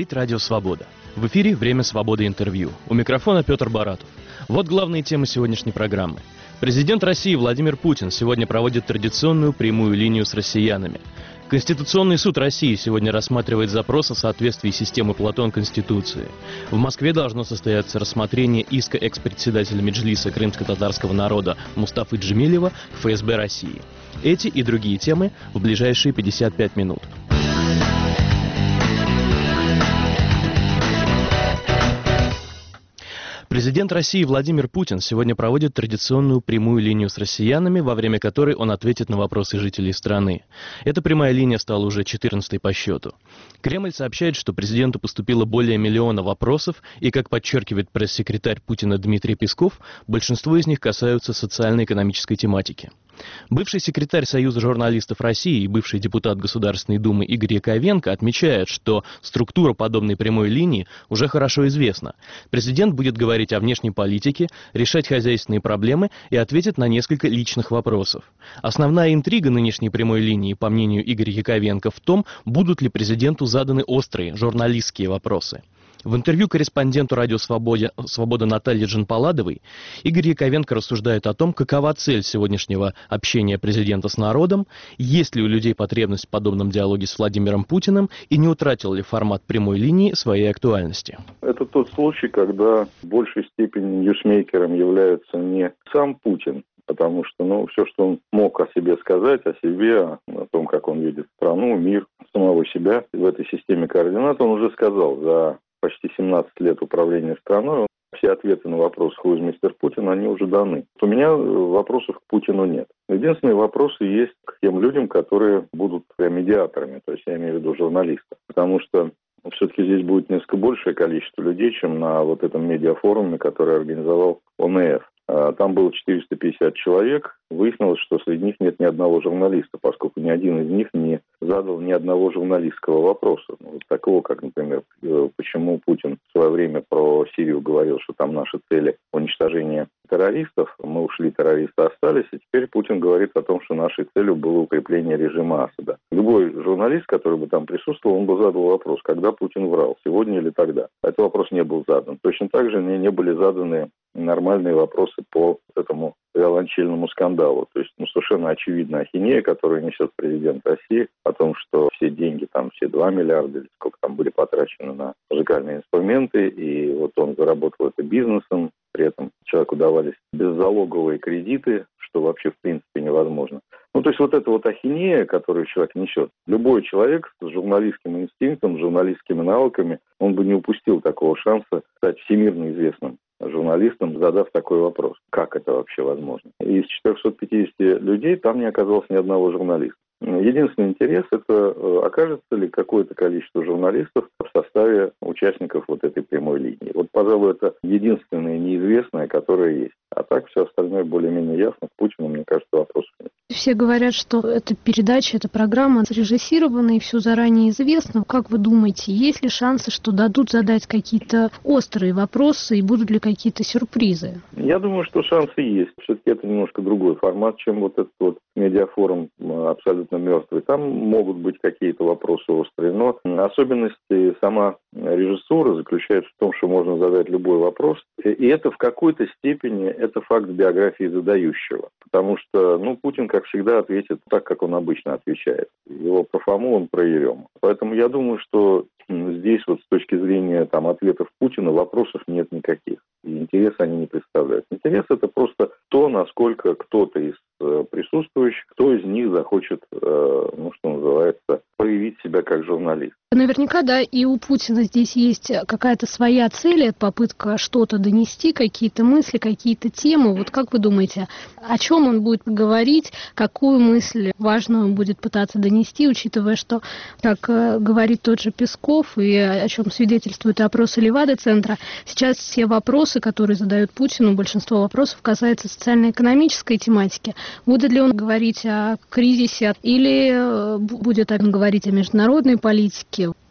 говорит Радио Свобода. В эфире «Время свободы» интервью. У микрофона Петр Баратов. Вот главные темы сегодняшней программы. Президент России Владимир Путин сегодня проводит традиционную прямую линию с россиянами. Конституционный суд России сегодня рассматривает запрос о соответствии системы Платон Конституции. В Москве должно состояться рассмотрение иска экс-председателя Меджлиса крымско-татарского народа Мустафы Джемилева к ФСБ России. Эти и другие темы в ближайшие 55 минут. Президент России Владимир Путин сегодня проводит традиционную прямую линию с россиянами, во время которой он ответит на вопросы жителей страны. Эта прямая линия стала уже 14-й по счету. Кремль сообщает, что президенту поступило более 1 миллиона вопросов, и, как подчеркивает пресс-секретарь Путина Дмитрий Песков, большинство из них касаются социально-экономической тематики. Бывший секретарь Союза журналистов России и бывший депутат Государственной Думы Игорь Яковенко отмечает, что структура подобной прямой линии уже хорошо известна. Президент будет говорить о внешней политике, решать хозяйственные проблемы и ответит на несколько личных вопросов. Основная интрига нынешней прямой линии, по мнению Игоря Яковенко, в том, будут ли президенту заданы острые журналистские вопросы. В интервью корреспонденту Радио Свобода Наталье Джанпаладовой Игорь Яковенко рассуждает о том, какова цель сегодняшнего общения президента с народом, есть ли у людей потребность в подобном диалоге с Владимиром Путиным и не утратил ли формат прямой линии своей актуальности. Это тот случай, когда в большей степени ньюсмейкером является не сам Путин, потому что, все, что он мог о себе сказать, о себе, о том, как он видит страну, мир, самого себя в этой системе координат, он уже сказал за почти 17 лет управления страной. Все ответы на вопрос «Who is Mr. Putin» они уже даны. У меня вопросов к Путину нет. Единственные вопросы есть к тем людям, которые будут медиаторами, то есть я имею в виду журналистов. Потому что все-таки здесь будет несколько большее количество людей, чем на вот этом медиафоруме, который организовал ОНФ. Там было 450 человек. Выяснилось, что среди них нет ни одного журналиста, поскольку ни один из них не задал ни одного журналистского вопроса. Такого, как, например, почему Путин в свое время про Сирию говорил, что там наши цели уничтожение террористов, мы ушли, террористы остались, и теперь Путин говорит о том, что нашей целью было укрепление режима Асада. Любой журналист, который бы там присутствовал, он бы задал вопрос, когда Путин врал, сегодня или тогда. Этот вопрос не был задан. Точно так же не были заданы нормальные вопросы по этому виолончельному скандалу. То есть, совершенно очевидная ахинея, которую несет президент России, о том, что все деньги, там, все 2 миллиарда, или сколько там были потрачены на музыкальные инструменты, и вот он заработал это бизнесом, при этом человеку давались беззалоговые кредиты, что вообще в принципе невозможно. То есть вот эта вот ахинея, которую человек несет, любой человек с журналистским инстинктом, с журналистскими навыками, он бы не упустил такого шанса стать всемирно известным журналистом, задав такой вопрос. Как это вообще возможно? Из 450 людей там не оказалось ни одного журналиста. Единственный интерес – это окажется ли какое-то количество журналистов в составе участников вот этой прямой линии. Вот, пожалуй, это единственное неизвестное, которое есть. А так все остальное более-менее ясно. К Путину, мне кажется, вопросов нет. Все говорят, что эта передача, эта программа срежиссирована и все заранее известно. Как вы думаете, есть ли шансы, что дадут задать какие-то острые вопросы и будут ли какие-то сюрпризы? Я думаю, что шансы есть. Все-таки это немножко другой формат, чем вот этот вот медиафорум абсолютно мертвый. Там могут быть какие-то вопросы острые, но особенности сама режиссура заключается в том, что можно задать любой вопрос. И это в какой-то степени это факт биографии задающего. Потому что, Путин, как всегда, ответит так, как он обычно отвечает. Его про Фому, он про Ерему. Поэтому я думаю, что здесь вот с точки зрения ответов Путина вопросов нет никаких. И интереса они не представляют. Интерес – это просто то, насколько кто-то из присутствующих, кто из них захочет, что называется, проявить себя как журналист. Наверняка, да, и у Путина здесь есть какая-то своя цель, попытка что-то донести, какие-то мысли, какие-то темы. Вот как вы думаете, о чем он будет говорить, какую мысль важную он будет пытаться донести, учитывая, что, как говорит тот же Песков, и о чем свидетельствуют опросы Левада-центра, сейчас все вопросы, которые задают Путину, большинство вопросов касается социально-экономической тематики. Будет ли он говорить о кризисе или будет он говорить о международной политике?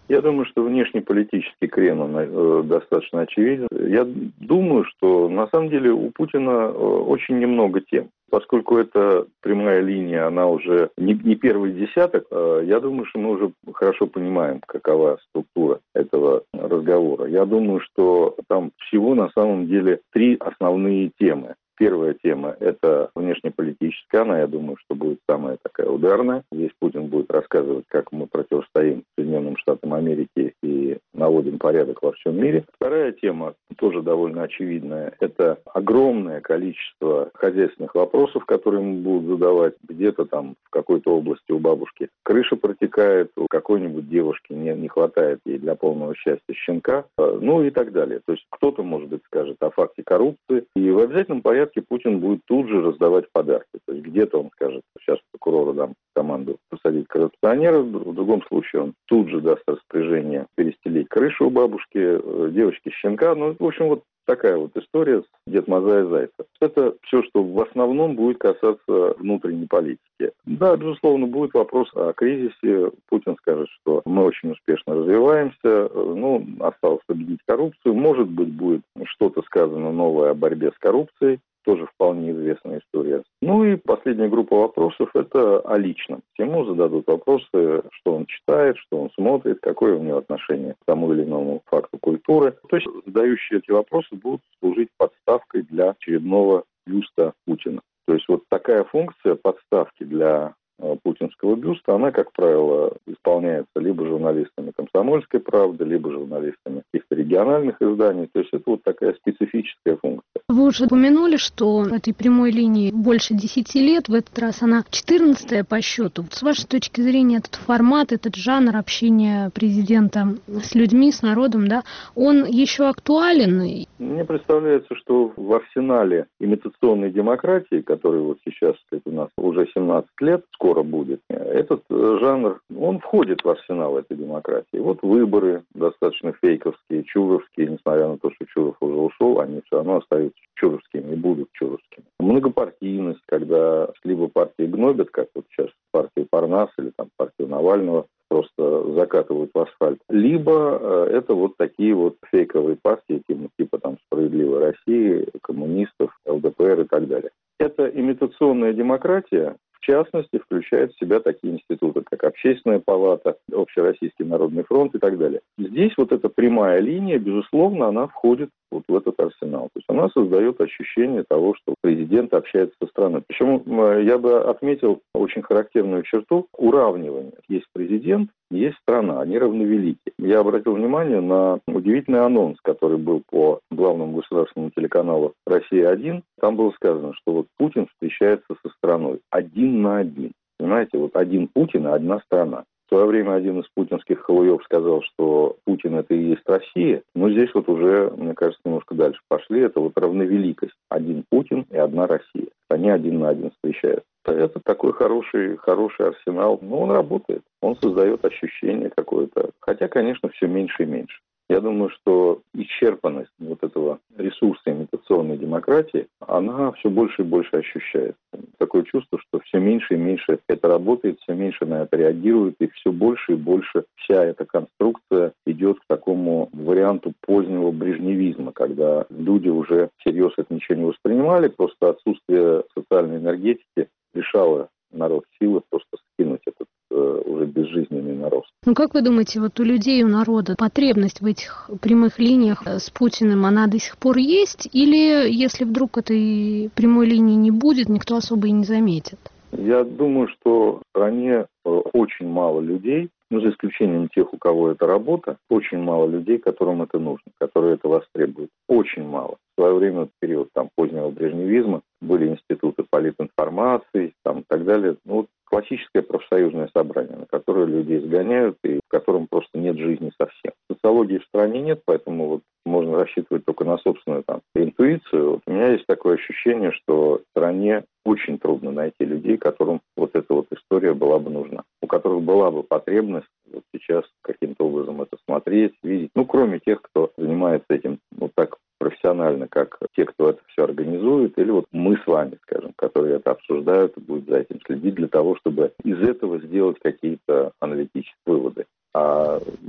Я думаю, что внешнеполитический крен он достаточно очевиден. Я думаю, что на самом деле у Путина очень немного тем. Поскольку это прямая линия, она уже не первый десяток, я думаю, что мы уже хорошо понимаем, какова структура этого разговора. Я думаю, что там всего на самом деле 3 основные темы. Первая тема – это внешнеполитическая, она, я думаю, что будет самая такая ударная. Здесь Путин будет рассказывать, как мы противостоим Соединенным Штатам Америки и наводим порядок во всем мире. Вторая тема, тоже довольно очевидная, это огромное количество хозяйственных вопросов, которые ему будут задавать. Где-то там в какой-то области у бабушки крыша протекает, у какой-нибудь девушки не хватает ей для полного счастья щенка, ну и так далее. То есть кто-то, может быть, скажет о факте коррупции, и в обязательном порядке Путин будет тут же раздавать подарки. То есть где-то он скажет, сейчас прокурору дам команду посадить коррупционера, в другом случае он тут же даст распоряжение перестелить крышу у бабушки, девочки щенка. Ну, в общем, вот такая вот история с Дед Мазая Зайца. Это все, что в основном будет касаться внутренней политики. Да, безусловно, будет вопрос о кризисе. Путин скажет, что мы очень успешно развиваемся, ну, осталось победить коррупцию. Может быть, будет что-то сказано новое о борьбе с коррупцией. Тоже вполне известная история. Ну и последняя группа вопросов – это о личном. Ему зададут вопросы, что он читает, что он смотрит, какое у него отношение к тому или иному факту культуры. То есть задающие эти вопросы будут служить подставкой для очередного бюста Путина. То есть вот такая функция подставки для путинского бюста, она, как правило, исполняется либо журналистами «Комсомольской правды», либо журналистами каких-то региональных изданий. То есть это вот такая специфическая функция. Вы уже упомянули, что этой прямой линии больше 10 лет, в этот раз она 14-я по счету. С вашей точки зрения, этот формат, этот жанр общения президента с людьми, с народом, да, он еще актуален? Мне представляется, что в арсенале имитационной демократии, который вот сейчас, как у нас уже 17 лет, скоро будет, этот жанр, он входит в арсенал этой демократии. Вот выборы достаточно фейковские, чуровские, несмотря на то, что Чуров уже ушел, они все равно остаются чуровскими и будут чуровскими. Многопартийность, когда либо партии гнобят, как вот сейчас партию Парнас или там партию Навального, просто закатывают в асфальт. Либо это вот такие вот фейковые партии, типа там «Справедливой России», коммунистов, ЛДПР и так далее. Это имитационная демократия, в частности, включает в себя такие институты, как Общественная палата, Общероссийский народный фронт и так далее. Здесь вот эта прямая линия, безусловно, она входит вот в этот арсенал. То есть она создает ощущение того, что президент общается со страной. Причем я бы отметил очень характерную черту уравнивания. Есть президент, есть страна, они равновелики. Я обратил внимание на удивительный анонс, который был по главному государственному телеканалу «Россия-1». Там было сказано, что вот Путин встречается со страной один на один. Понимаете, вот один Путин и одна страна. В свое время один из путинских халуев сказал, что Путин – это и есть Россия. Но здесь вот уже, мне кажется, немножко дальше пошли. Это вот равновеликость. Один Путин и одна Россия. Они один на один встречаются. Это такой хороший арсенал. Но он работает. Он создает ощущение какое-то. Хотя, конечно, все меньше и меньше. Я думаю, что исчерпанность вот этого ресурса имитационной демократии, она все больше и больше ощущается. Такое чувство, что все меньше и меньше это работает, все меньше на это реагирует, и все больше и больше вся эта конструкция идет к такому варианту позднего брежневизма, когда люди уже всерьез это ничего не воспринимали, просто отсутствие социальной энергетики лишало народ силы просто скинуть этот уже безжизненный нарост. Ну, как вы думаете, вот у людей, у народа потребность в этих прямых линиях с Путиным, она до сих пор есть? Или если вдруг этой прямой линии не будет, никто особо и не заметит? Я думаю, что в стране очень мало людей, ну, за исключением тех, у кого это работа, очень мало людей, которым это нужно, которые это востребуют. Очень мало. В свое время, в период там, позднего брежневизма, были институты политинформации там, и так далее. Ну, вот классическое профсоюзное собрание, на которое людей сгоняют и в котором просто нет жизни совсем. Социологии в стране нет, поэтому вот можно рассчитывать только на собственную там, интуицию. Вот у меня есть такое ощущение, что в стране очень трудно найти людей, которым вот эта вот история была бы нужна, у которых была бы потребность вот сейчас каким-то образом это смотреть, видеть. Ну, кроме тех, кто занимается этим вот так профессионально, как те, кто это все организует, или вот мы с вами, скажем, которые это обсуждают и будут за этим следить для того, чтобы из этого сделать какие-то аналитические выводы. А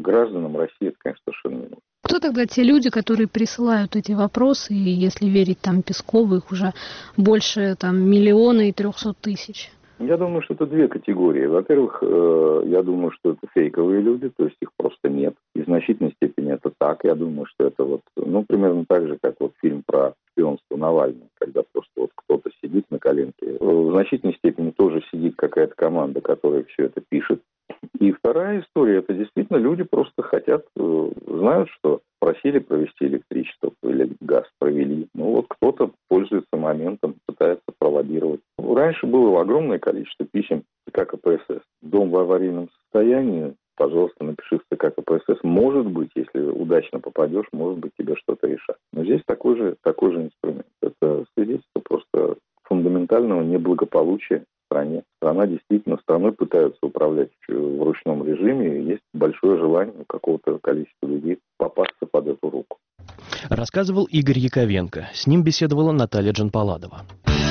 гражданам России это, конечно, совершенно не нужно. Кто тогда те люди, которые присылают эти вопросы, и если верить там Пескову, их уже больше 1 300 000? Я думаю, что это две категории. Во-первых, я думаю, что это фейковые люди, то есть их просто нет. И в значительной степени это так. Я думаю, что это примерно так же, как фильм про шпионство Навального, когда просто кто-то сидит на коленке. В значительной степени тоже сидит какая-то команда, которая все это пишет. И вторая история, это действительно люди просто хотят, знают, что просили провести электричество или газ провели. Кто-то пользуется моментом, пытается пролоббировать. Раньше было огромное количество писем в ЦК КПСС. Дом в аварийном состоянии, пожалуйста, напиши в ЦК КПСС. Может быть, если удачно попадешь, может быть, тебе что-то решат. Но здесь такой же инструмент. Это свидетельство просто фундаментального неблагополучия в стране. Страной пытаются управлять в ручном режиме, и есть большое желание у какого-то количества людей попасться под эту руку. Рассказывал Игорь Яковенко. С ним беседовала Наталья Джанпаладова.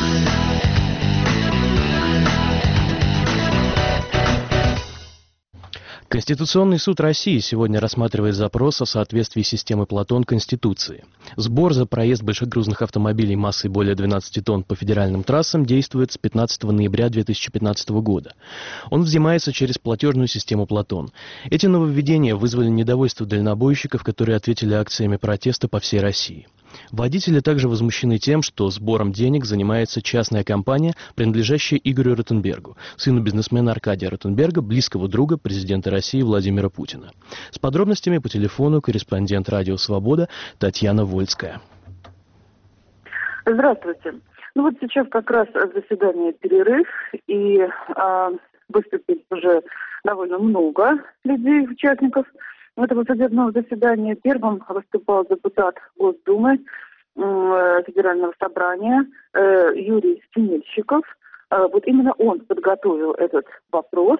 Конституционный суд России сегодня рассматривает запрос о соответствии системы Платон Конституции. Сбор за проезд большегрузных автомобилей массой более 12 тонн по федеральным трассам действует с 15 ноября 2015 года. Он взимается через платежную систему Платон. Эти нововведения вызвали недовольство дальнобойщиков, которые ответили акциями протеста по всей России. Водители также возмущены тем, что сбором денег занимается частная компания, принадлежащая Игорю Ротенбергу, сыну бизнесмена Аркадия Ротенберга, близкого друга президента России Владимира Путина. С подробностями по телефону корреспондент «Радио Свобода» Татьяна Вольская. Здравствуйте. Сейчас как раз заседание перерыв, и выступили уже довольно много людей, участников этого судебного заседания. Первым выступал депутат Госдумы Федерального собрания Юрий Синельщиков. Именно он подготовил этот вопрос,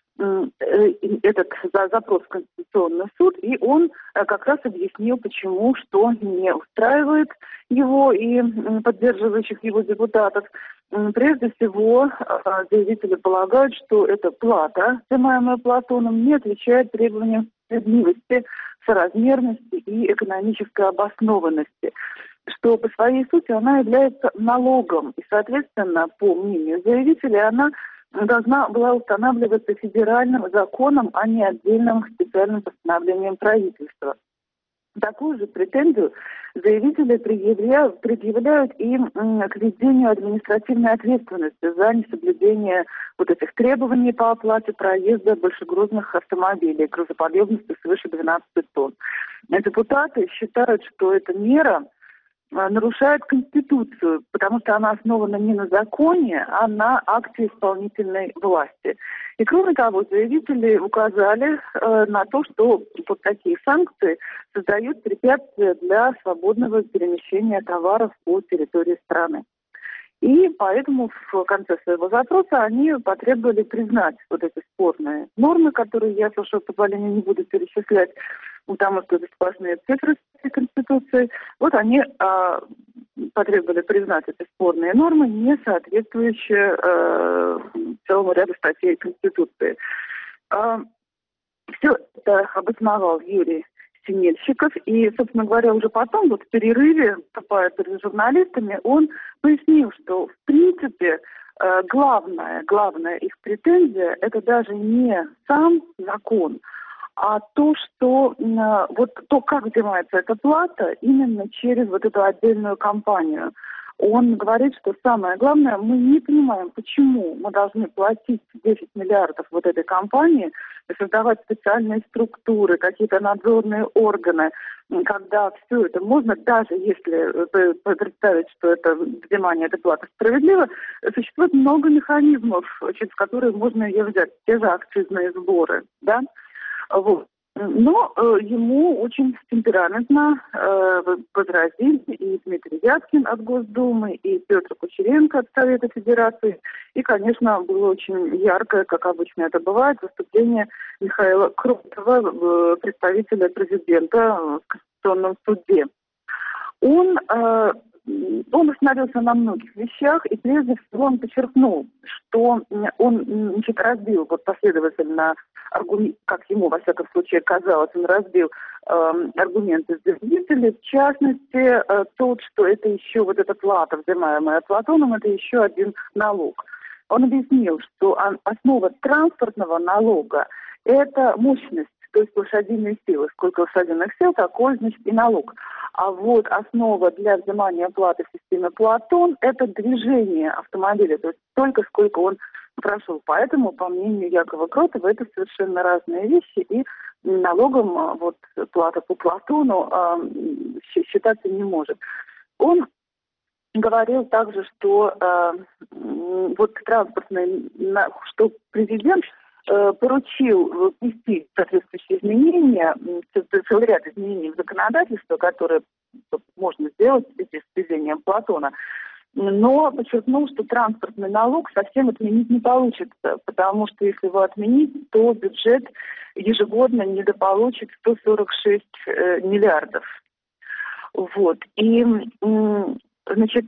этот запрос в Конституционный суд, и он как раз объяснил, почему, что не устраивает его и поддерживающих его депутатов. Прежде всего, заявители полагают, что эта плата, взимаемая Платоном, не отвечает требованиям справедливости, соразмерности и экономической обоснованности, что по своей сути она является налогом, и, соответственно, по мнению заявителей, она должна была устанавливаться федеральным законом, а не отдельным специальным постановлением правительства. Такую же претензию заявители предъявляют и к введению административной ответственности за несоблюдение этих требований по оплате проезда большегрузных автомобилей грузоподъемностью свыше 12 тонн. Депутаты считают, что эта мера нарушает Конституцию, потому что она основана не на законе, а на акте исполнительной власти. И кроме того, заявители указали на то, что такие санкции создают препятствия для свободного перемещения товаров по территории страны. И поэтому в конце своего запроса они потребовали признать эти спорные нормы, которые я, с вашего позволения, не буду перечислять, потому что это сплошные цифры Конституции. Они потребовали признать эти спорные нормы, не соответствующие целому ряду статей Конституции. Все это обосновал Юрий Синельщиков. И, собственно говоря, уже потом, в перерыве, выступая перед журналистами, он пояснил, что, в принципе, главная их претензия – это даже не сам закон, а то, что то, как взимается эта плата, именно через эту отдельную компанию. Он говорит, что самое главное, мы не понимаем, почему мы должны платить 10 миллиардов этой компании, создавать специальные структуры, какие-то надзорные органы, когда все это можно, даже если представить, что это взимание этой платы справедливо, существует много механизмов, через которые можно ее взять, те же акцизные сборы, да? Но ему очень темпераментно возразили и Дмитрий Вяткин от Госдумы, и Петр Кучеренко от Совета Федерации. И, конечно, было очень яркое, как обычно это бывает, выступление Михаила Кротова, представителя президента в Конституционном суде. Он остановился на многих вещах, и прежде всего он подчеркнул, что он разбил последовательно как ему, во всяком случае, казалось, он разбил аргументы заявителей, в частности, тот, что это еще вот эта плата, взимаемая Платоном, это еще один налог. Он объяснил, что основа транспортного налога – это мощность, то есть лошадиные силы. Сколько лошадиных сил, такой, значит, и налог. А вот основа для взимания платы в системе Платон – это движение автомобиля, то есть столько, сколько он прошел. Поэтому, по мнению Якова Кротова, это совершенно разные вещи, и налогом вот плата по Платону считаться не может. Он говорил также, что вот транспортный, что президент поручил внести соответствующие изменения, целый ряд изменений в законодательство, которые можно сделать с введением Платона, но подчеркнул, что транспортный налог совсем отменить не получится, потому что если его отменить, то бюджет ежегодно недополучит 146 миллиардов. Вот. И, значит,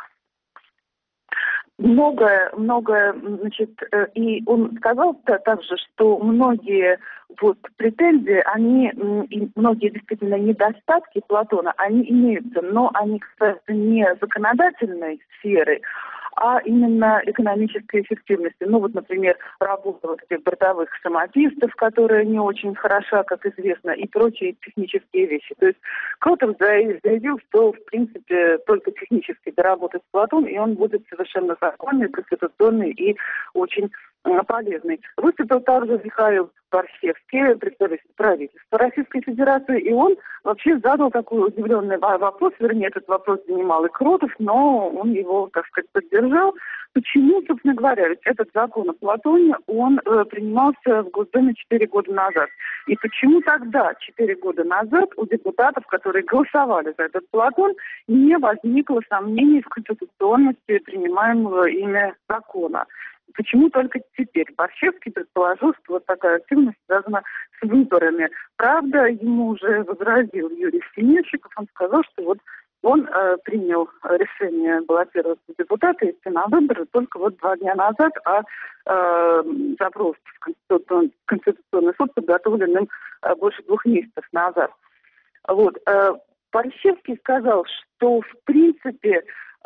многое, значит, и он сказал также, что многие вот претензии, и многие действительно недостатки Платона, они имеются, но они, кстати, не законодательной сферы, а именно экономической эффективности. Ну вот, например, работа вот этих бортовых самопистов, которая не очень хороша, как известно, и прочие технические вещи. То есть Кротов заявил, что, в принципе, только технически доработать Платон, и он будет совершенно законный, конституционный и очень полезный. Выступил также Михаил Борщевский, представитель правительства Российской Федерации, и он вообще задал такой удивленный вопрос, вернее, этот вопрос занимал и Кротов, но он его, так сказать, поддержал. Почему, собственно говоря, ведь этот закон о Платоне, он принимался в Госдуме 4 года назад. И почему тогда, 4 года назад, у депутатов, которые голосовали за этот Платон, не возникло сомнений в конституционности принимаемого ими закона? Почему только теперь? Борщевский предположил, что вот такая активность связана с выборами. Правда, ему уже возразил Юрий Семенщиков, он сказал, что вот он принял решение баллотироваться в депутаты и идти на выборы только вот 2 дня назад, а запрос в Конституционный суд подготовлен им больше 2 месяцев назад. Вот. Борщевский сказал, что в принципе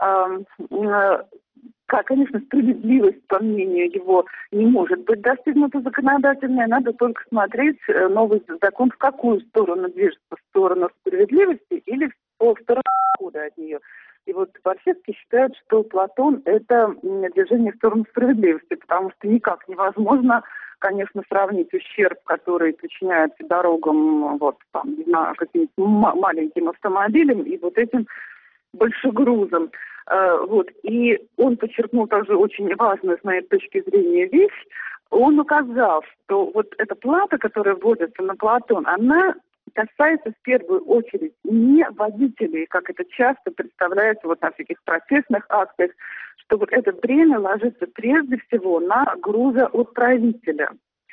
конечно, справедливость, по мнению его, не может быть достигнута законодательной. Надо только смотреть новый закон, в какую сторону движется, в сторону справедливости или в сторону отхода от нее. И вот Борщевский считает, что Платон – это движение в сторону справедливости, потому что никак невозможно, конечно, сравнить ущерб, который причиняется дорогам, вот, там, не знаю, каким-то маленьким автомобилем и вот этим большегрузом. Вот. И он подчеркнул также очень важную, с моей точки зрения, вещь. Он указал, что вот эта плата, которая вводится на Платон, она касается в первую очередь не водителей, как это часто представляется вот на всяких протестных акциях, что вот это бремя ложится прежде всего на грузоотправителя.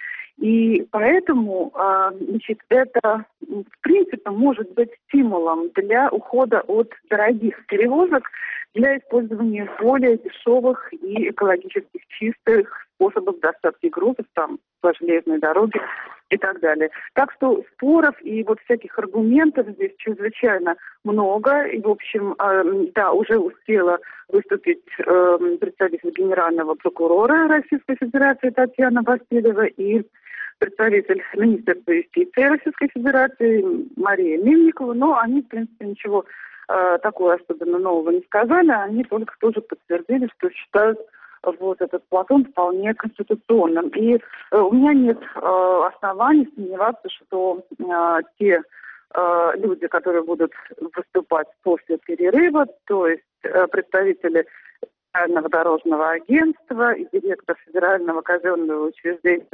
И поэтому, значит, это, в принципе, может быть стимулом для ухода от дорогих перевозок для использования более дешевых и экологически чистых способов доставки грузов, там, по железной дороге и так далее. Так что споров и вот всяких аргументов здесь чрезвычайно много. И, в общем, да, уже успела выступить представитель генерального прокурора Российской Федерации Татьяна Васильева и представитель Министерства юстиции Российской Федерации Мария Мельникова, но они, в принципе, ничего такого особенно нового не сказали, они только тоже подтвердили, что считают вот этот Платон вполне конституционным. И у меня нет оснований сомневаться, что те люди, которые будут выступать после перерыва, то есть представители Федерального дорожного агентства и директор Федерального казенного учреждения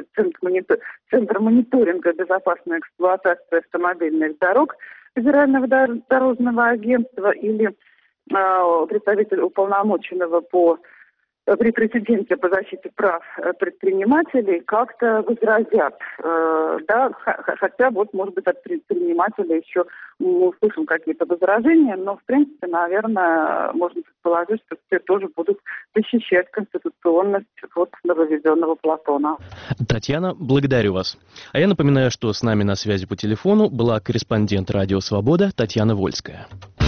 Центр мониторинга безопасной эксплуатации автомобильных дорог Федерального дорожного агентства или представитель уполномоченного по при прецеденте по защите прав предпринимателей как-то возразят. Да, хотя вот, может быть, от предпринимателей еще мы услышим какие-то возражения, но, в принципе, наверное, можно предположить, что все тоже будут защищать конституционность вот нововведенного Платона. Татьяна, благодарю вас. А я напоминаю, что с нами на связи по телефону была корреспондент «Радио Свобода» Татьяна Вольская.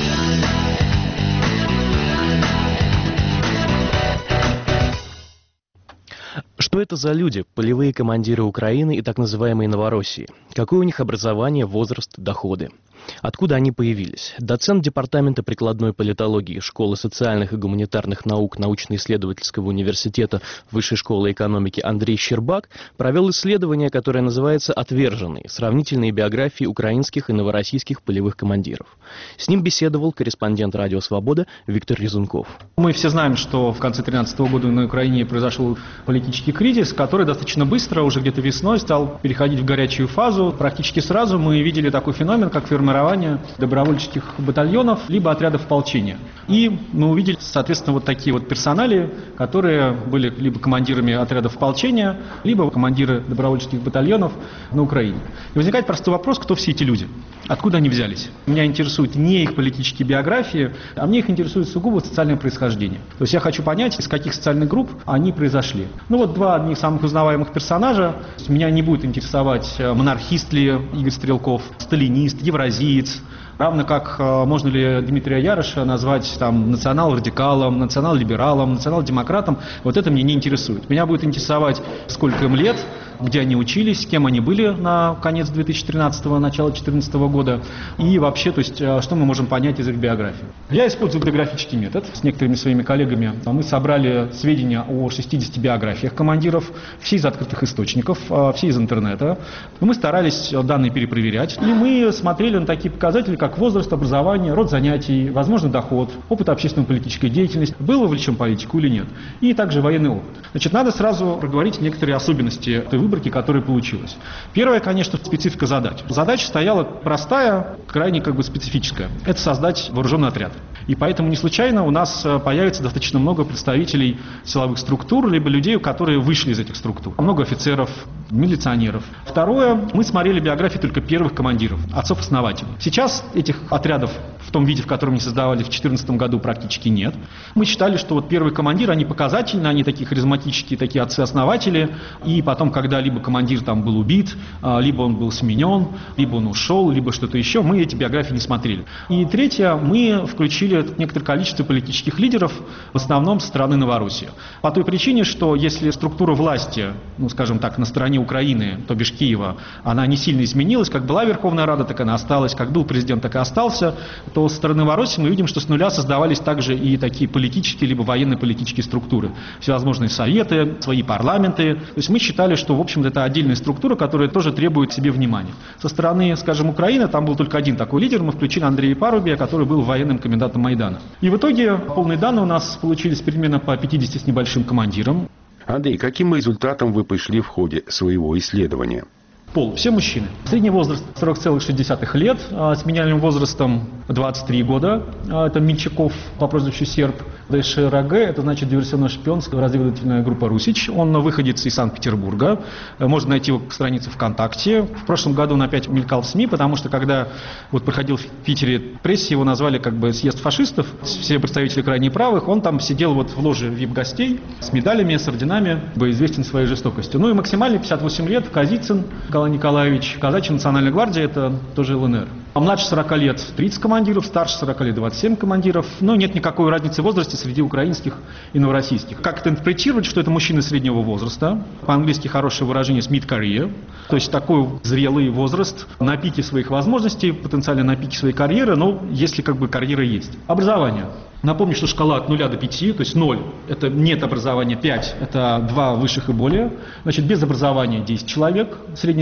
Что это за люди, полевые командиры Украины и так называемые Новороссии? Какое у них образование, возраст, доходы? Откуда они появились? Доцент Департамента прикладной политологии Школы социальных и гуманитарных наук Научно-исследовательского университета Высшей школы экономики Андрей Щербак провел исследование, которое называется «Отверженные. Сравнительные биографии украинских и новороссийских полевых командиров». С ним беседовал корреспондент «Радио Свобода» Виктор Резунков. Мы все знаем, что в конце 2013 года на Украине произошел политический кризис, который достаточно быстро, уже где-то весной, стал переходить в горячую фазу. Практически сразу мы видели такой феномен, как формирование добровольческих батальонов, либо отрядов ополчения. И мы увидели, соответственно, вот такие вот персонали, которые были либо командирами отрядов ополчения, либо командиры добровольческих батальонов на Украине. И возникает простой вопрос, кто все эти люди? Откуда они взялись? Меня интересует не их политические биографии, а мне их интересует сугубо социальное происхождение. То есть я хочу понять, из каких социальных групп они произошли. Ну вот два одних самых узнаваемых персонажа. Меня не будет интересовать, монархист ли Игорь Стрелков, сталинист, евразиец. Равно как можно ли Дмитрия Яроша назвать там национал-радикалом, национал-либералом, национал-демократом, вот это меня не интересует. Меня будет интересовать, сколько им лет, где они учились, кем они были на конец 2013-го, начало 2014 года, и вообще, то есть, что мы можем понять из их биографии. Я использую биографический метод. С некоторыми своими коллегами мы собрали сведения о 60 биографиях командиров, все из открытых источников, все из интернета. Мы старались данные перепроверять, и мы смотрели на такие показатели, как возраст, образование, род занятий, возможно, доход, опыт общественно-политической деятельности, был вовлечен в политику или нет, и также военный опыт. Значит, надо сразу проговорить некоторые особенности этой выборки, которая получилась. Первое, конечно, специфика задач. Задача стояла простая, крайне специфическая. Это создать вооруженный отряд. И поэтому не случайно у нас появится достаточно много представителей силовых структур, либо людей, которые вышли из этих структур. Много офицеров, милиционеров. Второе, мы смотрели биографии только первых командиров, отцов-основателей. Сейчас этих отрядов в том виде, в котором они создавались в 2014 году, практически нет. Мы считали, что вот первые командиры, они показательны, они такие харизматические, такие отцы-основатели, и потом, когда либо командир там был убит, либо он был сменен, либо он ушел, либо что-то еще, мы эти биографии не смотрели. И третье, мы включили некоторое количество политических лидеров, в основном со стороны Новороссии. По той причине, что если структура власти, скажем так, на стороне Украины, то бишь Киева, она не сильно изменилась, как была Верховная Рада, так она осталась, как был президент, так и остался, то со стороны Новороссии мы видим, что с нуля создавались также и такие политические, либо военно-политические структуры. Всевозможные советы, свои парламенты. То есть мы считали, что, в общем-то, это отдельная структура, которая тоже требует себе внимания. Со стороны, скажем, Украины, там был только один такой лидер, мы включили Андрея Парубия, который был военным комендантом Майдана. И в итоге полные данные у нас получились примерно по 50 с небольшим командирам. Андрей, каким результатом вы пришли в ходе своего исследования? Пол. Все мужчины. Средний возраст 40,6 лет, с минимальным возрастом 23 года. Это Менчаков по прозвищу Серб. ДШРГ, это значит диверсионно-шпионская разведывательная группа «Русич». Он выходец из Санкт-Петербурга. Можно найти его страницу ВКонтакте. В прошлом году он опять мелькал в СМИ, потому что когда проходил в Питере прессе, его назвали съезд фашистов, все представители крайне правых, он там сидел в ложе вип-гостей с медалями, с орденами, известен своей жестокостью. Ну и максимально 58 лет, Казицын Николай Николаевич, казачья национальная гвардия, это тоже ЛНР. А младше 40 лет 30 командиров, старше 40 лет 27 командиров. Но нет никакой разницы в возрасте среди украинских и новороссийских. Как это интерпретировать, что это мужчины среднего возраста? По-английски хорошее выражение mid-career. То есть такой зрелый возраст на пике своих возможностей, потенциально на пике своей карьеры, но если карьера есть. Образование. Напомню, что шкала от 0 до 5, то есть 0 – это нет образования, 5 – это 2 высших и более. Значит, без образования 10 человек, средняя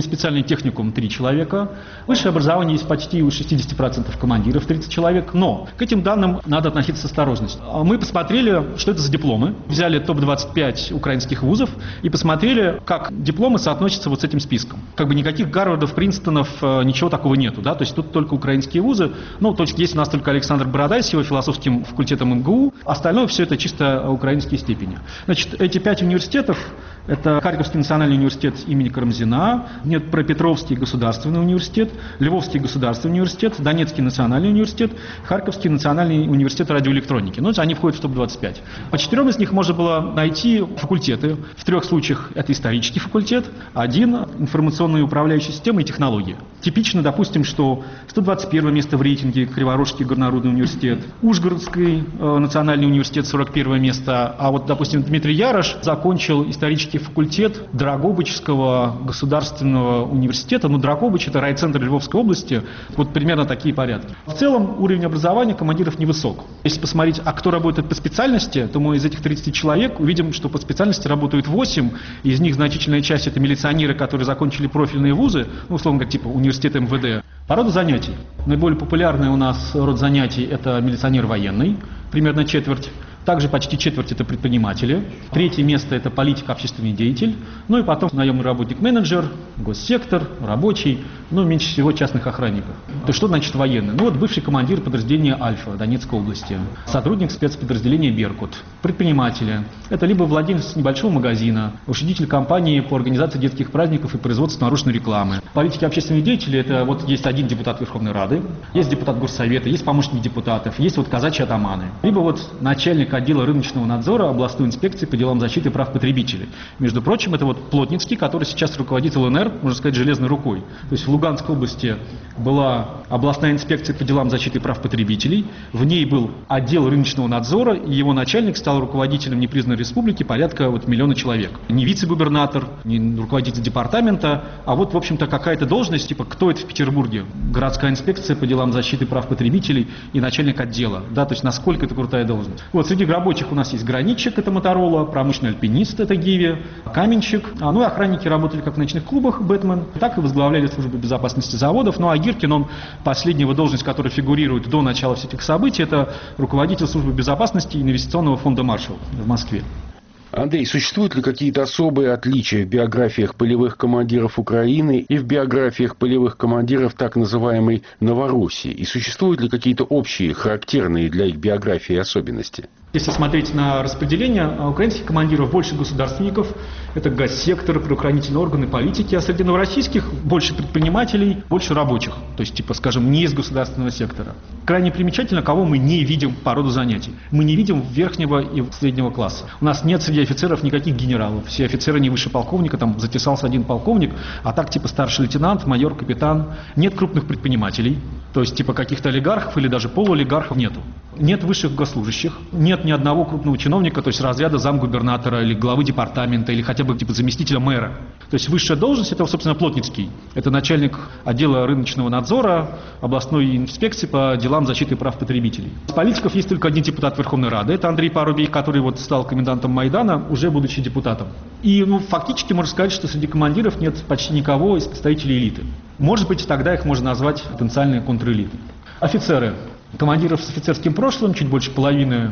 специальный техникум 3 человека. Высшее образование есть почти у 60% командиров, 30 человек. Но к этим данным надо относиться с осторожностью. Мы посмотрели, что это за дипломы. Взяли топ-25 украинских вузов и посмотрели, как дипломы соотносятся вот с этим списком. Как бы никаких Гарвардов, Принстонов, ничего такого нету, да, то есть тут только украинские вузы. Ну, то есть есть у нас только Александр Бородай с его философским факультетом МГУ, остальное все это чисто украинские степени. Значит, эти 5 университетов, это Харьковский национальный университет имени Карамзина, Днепропетровский государственный университет, Львовский государственный университет, Донецкий национальный университет, Харьковский национальный университет радиоэлектроники. Ну, они входят в топ-25. По 4 из них можно было найти факультеты. В 3 случаях это исторический факультет, 1 информационные управляющие системы и технологии. Типично, допустим, что 121 место в рейтинге Криворожский горнорудный университет, Ужгородский национальный университет 41 место, а вот, допустим, Дмитрий Ярош закончил исторический факультет Драгобычского государственного университета. Ну, Драгобыч – это райцентр Львовской области. Вот примерно такие порядки. В целом уровень образования командиров невысок. Если посмотреть, а кто работает по специальности, то мы из этих 30 человек увидим, что по специальности работают 8. Из них значительная часть – это милиционеры, которые закончили профильные вузы, ну, условно говоря, типа университет МВД. По роду занятий. Наиболее популярный у нас род занятий – это милиционер военный, примерно четверть. Также почти четверть – это предприниматели. 3 место – это политик, общественный деятель. Ну и потом наемный работник-менеджер, госсектор, рабочий, ну, меньше всего частных охранников. То что значит военный? Ну вот бывший командир подразделения «Альфа» Донецкой области, сотрудник спецподразделения «Беркут», предприниматели. Это либо владелец небольшого магазина, учредитель компании по организации детских праздников и производству наружной рекламы. Политики, общественные деятели – это вот есть 1 депутат Верховной Рады, есть депутат Горсовета, есть помощник депутатов, есть вот казачьи атаманы. Либо вот начальник отдела рыночного надзора областной инспекции по делам защиты прав потребителей. Между прочим, это вот Плотницкий, который сейчас руководит ЛНР, можно сказать, железной рукой. То есть в Луганской области была областная инспекция по делам защиты прав потребителей, в ней был отдел рыночного надзора, и его начальник стал руководителем непризнанной республики порядка вот 1 миллиона человек. Не вице-губернатор, не руководитель департамента, а вот, в общем-то, какая-то должность, типа, кто это в Петербурге? Городская инспекция по делам защиты прав потребителей и начальник отдела. Да, то есть насколько это крутая должность. Вот, среди рабочих у нас есть гранитчик, это Моторола, промышленный альпинист, это Гиви, каменщик. Ну и охранники работали как в ночных клубах Бэтмен, так и возглавляли службу безопасности заводов. Ну а Гиркин, он последняя должность, которая фигурирует до начала всех этих событий, это руководитель службы безопасности инвестиционного фонда «Маршалл» в Москве. Андрей, существуют ли какие-то особые отличия в биографиях полевых командиров Украины и в биографиях полевых командиров так называемой Новороссии? И существуют ли какие-то общие, характерные для их биографии особенности? Если смотреть на распределение украинских командиров, больше государственников, это госсектор, правоохранительные органы, политики, а среди новороссийских больше предпринимателей, больше рабочих, то есть, типа, скажем, не из государственного сектора. Крайне примечательно, кого мы не видим по роду занятий. Мы не видим верхнего и среднего класса. У нас нет среди офицеров никаких генералов, все офицеры не выше полковника, там затесался 1 полковник, а так, типа, старший лейтенант, майор, капитан. Нет крупных предпринимателей, то есть, типа, каких-то олигархов или даже полуолигархов нету. Нет высших госслужащих, нет ни одного крупного чиновника, то есть разряда замгубернатора или главы департамента, или хотя бы типа заместителя мэра. То есть высшая должность – это, собственно, Плотницкий. Это начальник отдела рыночного надзора областной инспекции по делам защиты прав потребителей. Из политиков есть только 1 депутат Верховной Рады. Это Андрей Парубий, который вот стал комендантом Майдана, уже будучи депутатом. И фактически можно сказать, что среди командиров нет почти никого из представителей элиты. Может быть, тогда их можно назвать потенциальной контрэлитой. Офицеры. Командиров с офицерским прошлым, чуть больше половины,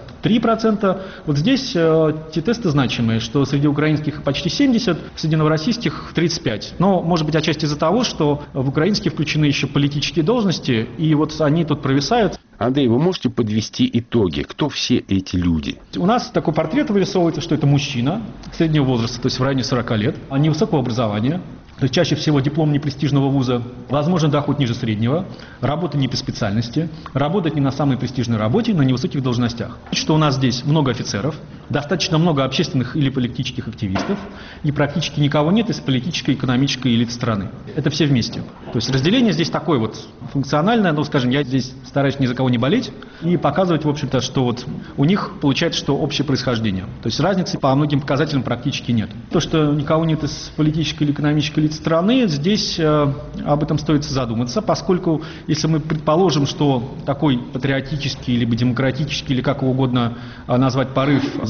53%. Вот здесь те тесты значимые, что среди украинских почти 70%, среди новороссийских 35%. Но, может быть, отчасти из-за того, что в украинские включены еще политические должности, и вот они тут провисают. Андрей, вы можете подвести итоги? Кто все эти люди? У нас такой портрет вырисовывается, что это мужчина среднего возраста, то есть в районе 40 лет, невысокого образования. То есть чаще всего диплом непрестижного вуза, возможно, доход ниже среднего, работа не по специальности, работать не на самой престижной работе, на невысоких должностях. Что у нас здесь много офицеров, достаточно много общественных или политических активистов, и практически никого нет из политической и экономической элиты страны. Это все вместе. То есть разделение здесь такое вот функциональное, ну, скажем, я здесь стараюсь ни за кого не болеть и показывать, в общем-то, что вот у них получается, что общее происхождение. То есть разницы по многим показателям практически нет. То, что никого нет из политической или экономической элиты страны, здесь об этом стоит задуматься, поскольку если мы предположим, что такой патриотический, либо демократический, или как угодно назвать порыв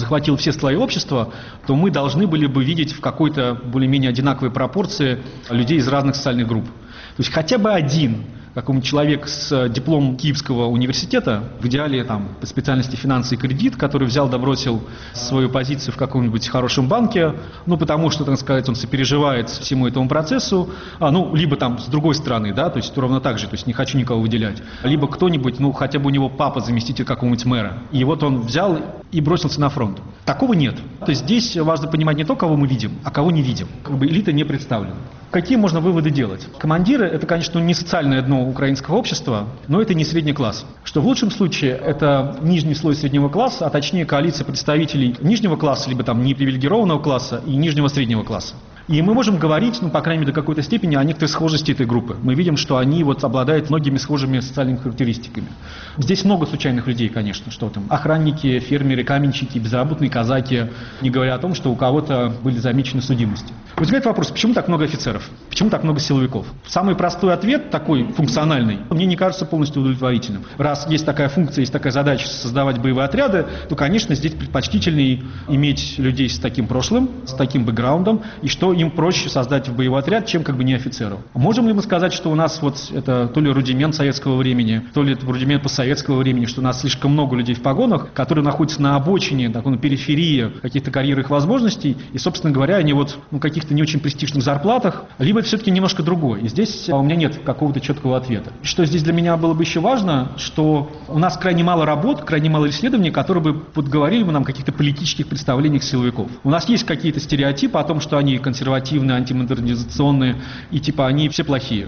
захватил все слои общества, то мы должны были бы видеть в какой-то более-менее одинаковой пропорции людей из разных социальных групп. То есть хотя бы один какой-нибудь человек с дипломом Киевского университета, в идеале там, по специальности финансы и кредит, который взял да бросил свою позицию в каком-нибудь хорошем банке, потому что, так сказать, он сопереживает всему этому процессу, либо там с другой стороны, да, то есть ровно так же, то есть не хочу никого выделять, либо кто-нибудь, хотя бы у него папа заместитель какого-нибудь мэра, и вот он взял и бросился на фронт. Такого нет. То есть здесь важно понимать не то, кого мы видим, а кого не видим. Элита не представлена. Какие можно выводы делать? Командиры – это, конечно, не социальное дно украинского общества, но это не средний класс. Что в лучшем случае это нижний слой среднего класса, а точнее коалиция представителей нижнего класса, либо там непривилегированного класса и нижнего среднего класса. И мы можем говорить, по крайней мере, до какой-то степени о некоторой схожести этой группы. Мы видим, что они обладают многими схожими социальными характеристиками. Здесь много случайных людей, конечно, что там охранники, фермеры, каменщики, безработные казаки, не говоря о том, что у кого-то были замечены судимости. Возникает вопрос, почему так много офицеров? Почему так много силовиков? Самый простой ответ, такой функциональный, мне не кажется полностью удовлетворительным. Раз есть такая функция, есть такая задача создавать боевые отряды, то, конечно, здесь предпочтительнее иметь людей с таким прошлым, с таким бэкграундом, и что им проще создать в боевой отряд, чем не офицеру. Можем ли мы сказать, что у нас это то ли рудимент советского времени, то ли рудимент постсоветского времени, что у нас слишком много людей в погонах, которые находятся на обочине, на периферии каких-то карьерных возможностей, и, собственно говоря, они каких-то не очень престижных зарплатах, либо это все-таки немножко другое. И здесь у меня нет какого-то четкого ответа. Что здесь для меня было бы еще важно, что у нас крайне мало работ, крайне мало исследований, которые бы подговорили бы нам о каких-то политических представлениях силовиков. У нас есть какие-то стереотипы о том, что они консервативные, антимодернизационные, и они все плохие.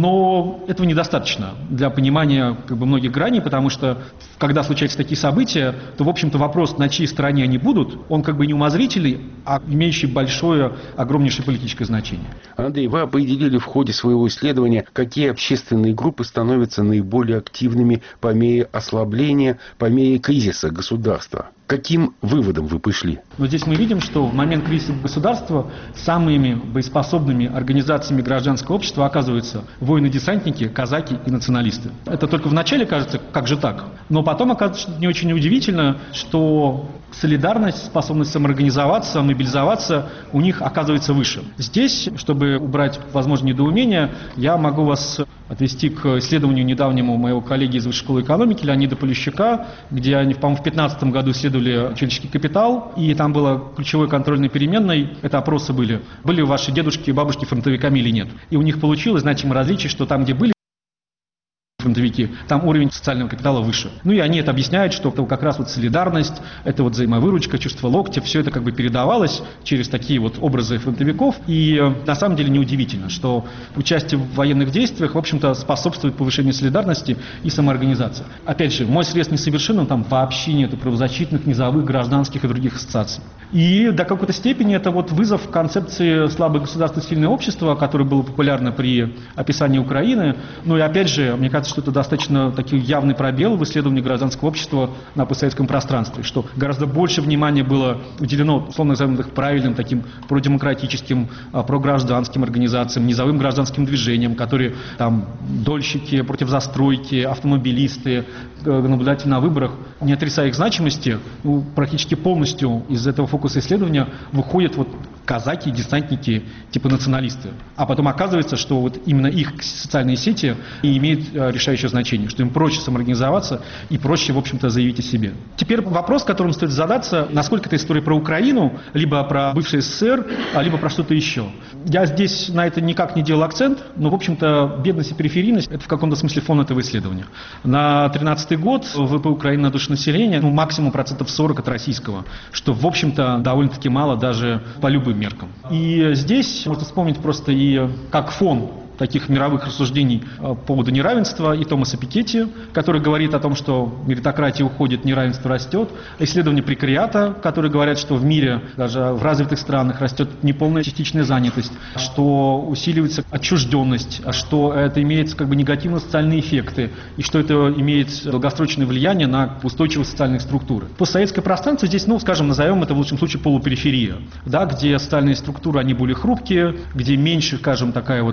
Но этого недостаточно для понимания многих граней, потому что когда случаются такие события, то, в общем-то, вопрос, на чьей стороне они будут, он не умозрительный, а имеющий большое, огромнейшее политическое значение. Андрей, вы определили в ходе своего исследования, какие общественные группы становятся наиболее активными по мере ослабления, по мере кризиса государства. Каким выводом вы пришли? Но здесь мы видим, что в момент кризиса государства самыми боеспособными организациями гражданского общества оказываются воины-десантники, казаки и националисты. Это только вначале кажется, как же так? Но потом оказывается, что не очень удивительно, что солидарность, способность самоорганизоваться, мобилизоваться у них оказывается выше. Здесь, чтобы убрать возможное недоумение, я могу вас отвести к исследованию недавнему моего коллеги из Высшей школы экономики Леонида Полищука, где они, по-моему, в 2015 году исследовали человеческий капитал, и там было ключевой контрольной переменной, это опросы были ваши дедушки и бабушки фронтовиками или нет. И у них получилось значимое различие, что там, где были фронтовики, там уровень социального капитала выше. И они это объясняют, что это как раз солидарность, это взаимовыручка, чувство локтя, все это передавалось через такие образы фронтовиков. И на самом деле неудивительно, что участие в военных действиях, в общем-то, способствует повышению солидарности и самоорганизации. Опять же, мой срез несовершенен, там вообще нету правозащитных, низовых, гражданских и других ассоциаций. И до какой-то степени это вызов концепции слабое государство, сильное общество, которое было популярно при описании Украины. И опять же, мне кажется, что это достаточно такой явный пробел в исследовании гражданского общества на постсоветском пространстве, что гораздо больше внимания было уделено, условно назовем их правильным, таким продемократическим, програжданским организациям, низовым гражданским движениям, которые там дольщики, против застройки, автомобилисты, наблюдатели на выборах, не отрицая их значимости, практически полностью из этого фокуса исследования выходят казаки, десантники, типа националисты. А потом оказывается, что именно их социальные сети и имеют решающее значение, что им проще самоорганизоваться и проще, в общем-то, заявить о себе. Теперь вопрос, которым стоит задаться, насколько это история про Украину, либо про бывший СССР, либо про что-то еще. Я здесь на это никак не делал акцент, но, в общем-то, бедность и периферийность – это в каком-то смысле фон этого исследования. На 2013 год ВВП Украины на душу населения максимум 40% от российского, что, в общем-то, довольно-таки мало даже по любым меркам. И здесь можно вспомнить просто и как фон таких мировых рассуждений по поводу неравенства и Томаса Piketty, который говорит о том, что меритократия уходит, неравенство растет. Исследования Прекариата, которые говорят, что в мире, даже в развитых странах, растет неполная частичная занятость, что усиливается отчужденность, что это имеет негативные социальные эффекты, и что это имеет долгосрочное влияние на устойчивость социальных структур. Постсоветское пространство здесь, назовем это в лучшем случае полупериферия, где социальные структуры, они более хрупкие, где меньше, такая социальная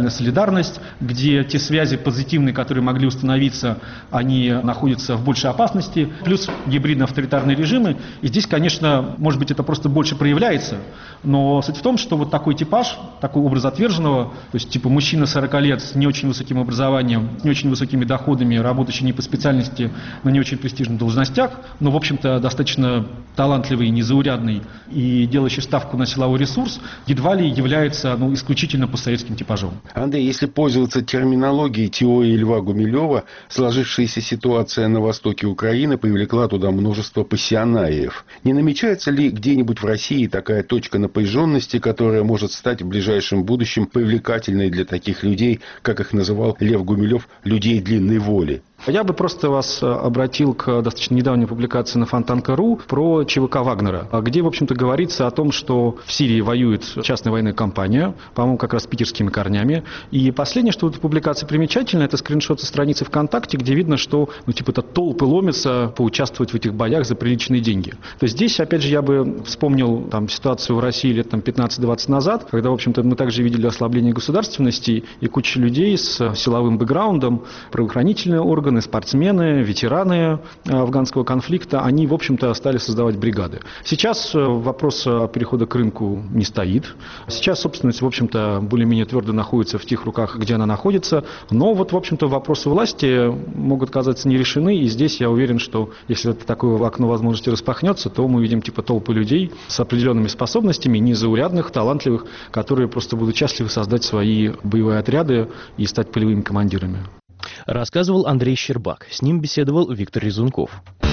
социальная солидарность, где те связи позитивные, которые могли установиться, они находятся в большей опасности, плюс гибридно-авторитарные режимы. И здесь, конечно, может быть, это просто больше проявляется, но суть в том, что вот такой типаж, такой образ отверженного, то есть типа мужчина 40 лет с не очень высоким образованием, с не очень высокими доходами, работающий не по специальности, на не очень престижных должностях, но, в общем-то, достаточно талантливый, незаурядный и делающий ставку на силовой ресурс, едва ли является исключительно постсоветским типажом. Андрей, если пользоваться терминологией теории Льва Гумилева, сложившаяся ситуация на востоке Украины привлекла туда множество пассионариев. Не намечается ли где-нибудь в России такая точка напряженности, которая может стать в ближайшем будущем привлекательной для таких людей, как их называл Лев Гумилев, людей длинной воли? Я бы просто вас обратил к достаточно недавней публикации на Фонтанка.ру про ЧВК Вагнера, где, в общем-то, говорится о том, что в Сирии воюет частная военная компания, по-моему, как раз с питерскими корнями. И последнее, что в этой публикации примечательно, это скриншот со страницы ВКонтакте, где видно, что толпы ломятся поучаствовать в этих боях за приличные деньги. То есть здесь, опять же, я бы вспомнил ситуацию в России лет 15-20 назад, когда, в общем-то, мы также видели ослабление государственности и куча людей с силовым бэкграундом, правоохранительные органы, спортсмены, ветераны афганского конфликта, они, в общем-то, стали создавать бригады. Сейчас вопрос перехода к рынку не стоит. Сейчас собственность, в общем-то, более-менее твердо находится в тех руках, где она находится. Но вот, в общем-то, вопросы власти могут казаться не решены. И здесь я уверен, что если такое окно возможности распахнется, то мы видим толпы людей с определенными способностями, незаурядных, талантливых, которые просто будут счастливы создать свои боевые отряды и стать полевыми командирами. Рассказывал Андрей Щербак. С ним беседовал Виктор Резунков.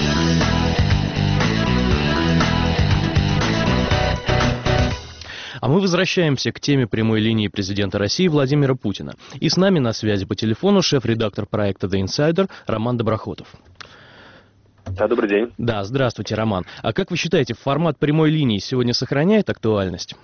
А мы возвращаемся к теме прямой линии президента России Владимира Путина. И с нами на связи по телефону шеф-редактор проекта The Insider Роман Доброхотов. Да, добрый день. Да, здравствуйте, Роман. А как вы считаете, формат прямой линии сегодня сохраняет актуальность?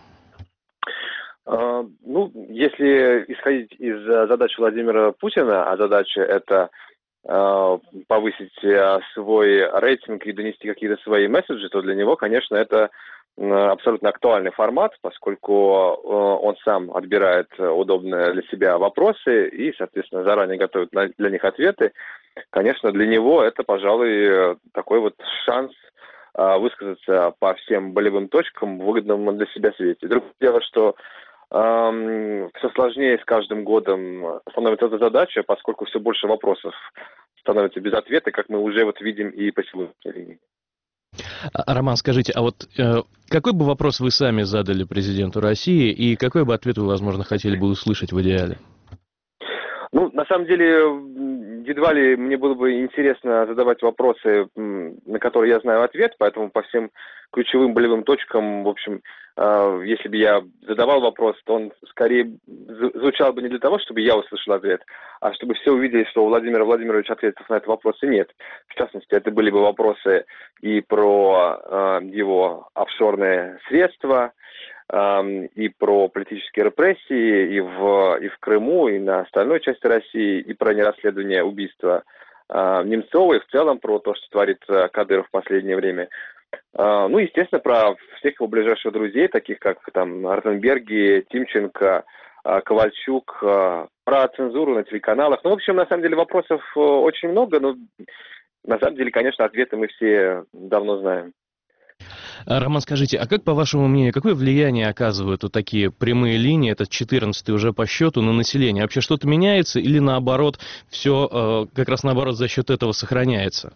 Если исходить из задач Владимира Путина, а задача это повысить свой рейтинг и донести какие-то свои месседжи, то для него, конечно, это абсолютно актуальный формат, поскольку он сам отбирает удобные для себя вопросы и, соответственно, заранее готовит для них ответы. Конечно, для него это, пожалуй, такой вот шанс высказаться по всем болевым точкам в выгодном для себя свете. Другое дело, что все сложнее с каждым годом становится эта задача, поскольку все больше вопросов становится без ответа, как мы уже видим и по сегодняшней линии. Роман, скажите, а какой бы вопрос вы сами задали президенту России и какой бы ответ вы, возможно, хотели бы услышать в идеале? На самом деле, едва ли мне было бы интересно задавать вопросы, на которые я знаю ответ, поэтому по всем ключевым болевым точкам, в общем, если бы я задавал вопрос, то он скорее звучал бы не для того, чтобы я услышал ответ, а чтобы все увидели, что у Владимира Владимировича ответов на эти вопросы нет. В частности, это были бы вопросы и про его офшорные средства, и про политические репрессии и в Крыму, и на остальной части России, и про нерасследование убийства Немцова, и в целом про то, что творит Кадыров в последнее время. Естественно, про всех его ближайших друзей, таких как Ротенберги, Тимченко, Ковальчук, про цензуру на телеканалах. В общем, на самом деле вопросов очень много, но на самом деле, конечно, ответы мы все давно знаем. Роман, скажите, а как, по вашему мнению, какое влияние оказывают такие прямые линии, это 14-й уже по счету, на население? Вообще что-то меняется или наоборот, все как раз наоборот за счет этого сохраняется?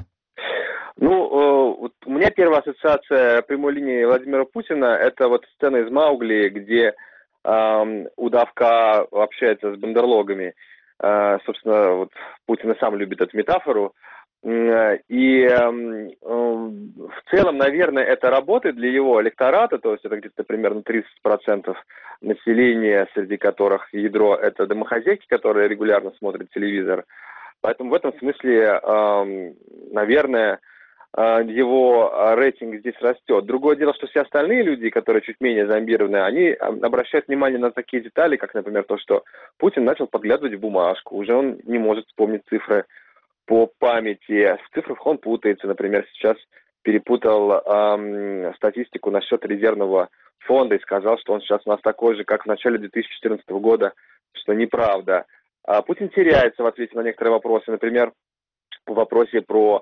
У меня первая ассоциация прямой линии Владимира Путина – это сцена из «Маугли», где удавка общается с бандерлогами. Собственно, Путин и сам любит эту метафору. И в целом, наверное, это работает для его электората, то есть это где-то примерно 30% населения, среди которых ядро – это домохозяйки, которые регулярно смотрят телевизор. Поэтому в этом смысле, наверное, его рейтинг здесь растет. Другое дело, что все остальные люди, которые чуть менее зомбированы, они обращают внимание на такие детали, как, например, то, что Путин начал подглядывать в бумажку, уже он не может вспомнить цифры по памяти. В цифрах он путается. Например, сейчас перепутал статистику насчет резервного фонда и сказал, что он сейчас у нас такой же, как в начале 2014 года, что неправда. Путин теряется в ответе на некоторые вопросы, например, в вопросе про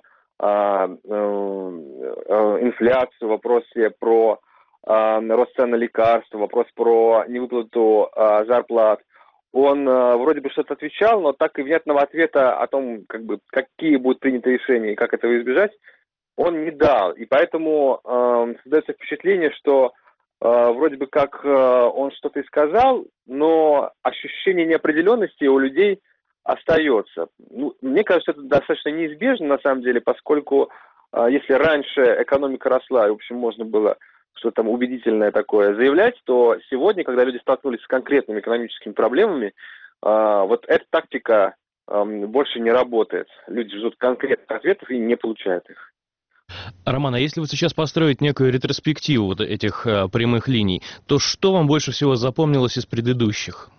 инфляцию, в вопросе про рост цен на лекарства, вопрос про невыплату зарплат. Он вроде бы что-то отвечал, но так и внятного ответа о том, какие будут приняты решения и как этого избежать, он не дал. И поэтому создается впечатление, что вроде бы как он что-то и сказал, но ощущение неопределенности у людей остается. Мне кажется, это достаточно неизбежно на самом деле, поскольку если раньше экономика росла, и, в общем, можно было что-то там убедительное такое заявлять, то сегодня, когда люди столкнулись с конкретными экономическими проблемами, вот эта тактика больше не работает. Люди ждут конкретных ответов и не получают их. Роман, а если вот сейчас построить некую ретроспективу вот этих прямых линий, то что вам больше всего запомнилось из предыдущих?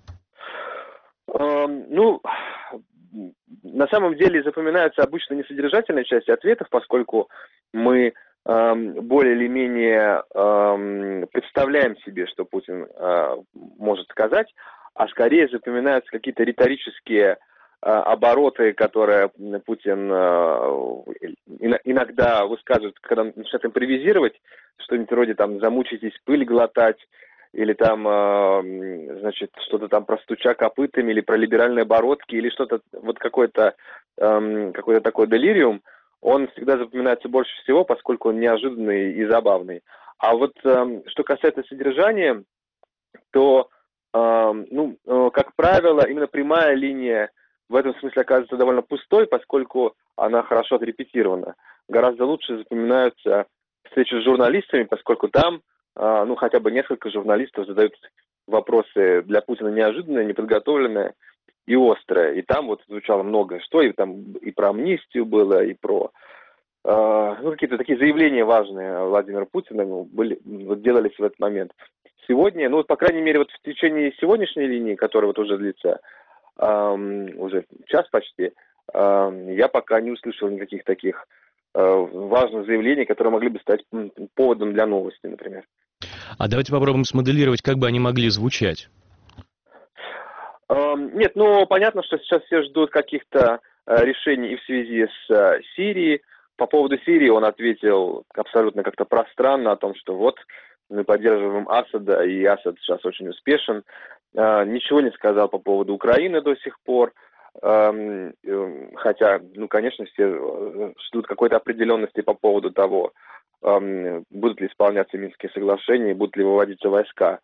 На самом деле запоминаются обычно несодержательные части ответов, поскольку мы более или менее представляем себе, что Путин может сказать, а скорее запоминаются какие-то риторические обороты, которые Путин иногда высказывает, когда начинает импровизировать, что-нибудь вроде там «замучитесь пыль глотать», или там, что-то там про стуча копытами, или про либеральные оборотки, или что-то, вот какой-то такой делириум, он всегда запоминается больше всего, поскольку он неожиданный и забавный. А вот что касается содержания, то, как правило, именно прямая линия в этом смысле оказывается довольно пустой, поскольку она хорошо отрепетирована. Гораздо лучше запоминаются встречи с журналистами, поскольку там хотя бы несколько журналистов задают вопросы для Путина неожиданные, неподготовленные и острые. И там вот звучало многое, что и там и про амнистию было, и про какие-то такие заявления важные Владимира Путина делались в этот момент. Сегодня, по крайней мере, вот в течение сегодняшней линии, которая вот уже длится уже час почти, я пока не услышал никаких таких важных заявлений, которые могли бы стать поводом для новости, например. А давайте попробуем смоделировать, как бы они могли звучать. Нет, понятно, что сейчас все ждут каких-то решений и в связи с Сирией. По поводу Сирии он ответил абсолютно как-то пространно о том, что вот мы поддерживаем Асада, и Асад сейчас очень успешен. Ничего не сказал по поводу Украины до сих пор. Хотя, конечно, все ждут какой-то определенности по поводу того, будут ли исполняться Минские соглашения, будут ли выводиться войска.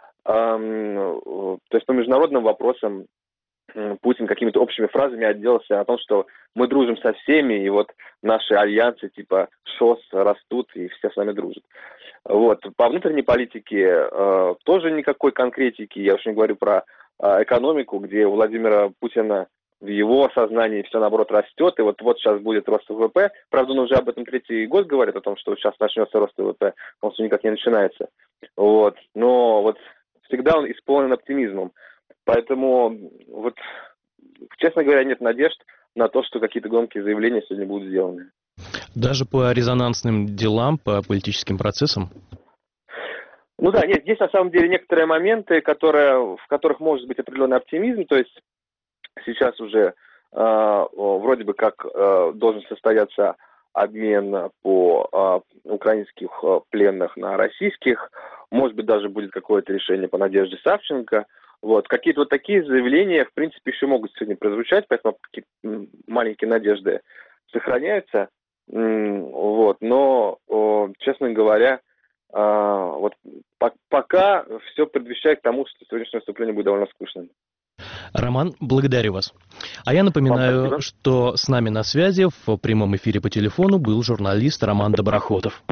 То есть по международным вопросам Путин какими-то общими фразами отделался о том, что мы дружим со всеми, и вот наши альянсы типа ШОС растут, и все с нами дружат. Вот. По внутренней политике тоже никакой конкретики, я уж не говорю про экономику, где у Владимира Путина в его сознании все, наоборот, растет, и вот сейчас будет рост ВВП. Правда, он уже об этом третий год говорит, о том, что сейчас начнется рост ВВП, он все никак не начинается. Вот. Но вот всегда он исполнен оптимизмом. Поэтому, честно говоря, нет надежд на то, что какие-то громкие заявления сегодня будут сделаны. Даже по резонансным делам, по политическим процессам? Нет, есть на самом деле некоторые моменты, в которых может быть определенный оптимизм, то есть сейчас уже вроде бы как должен состояться обмен по украинских пленных на российских, может быть, даже будет какое-то решение по Надежде Савченко. Какие-то вот такие заявления, в принципе, еще могут сегодня прозвучать, поэтому какие-то маленькие надежды сохраняются. Но, честно говоря, пока все предвещает к тому, что сегодняшнее выступление будет довольно скучным. Роман, благодарю вас. А я напоминаю, что с нами на связи в прямом эфире по телефону был журналист Роман Доброходов.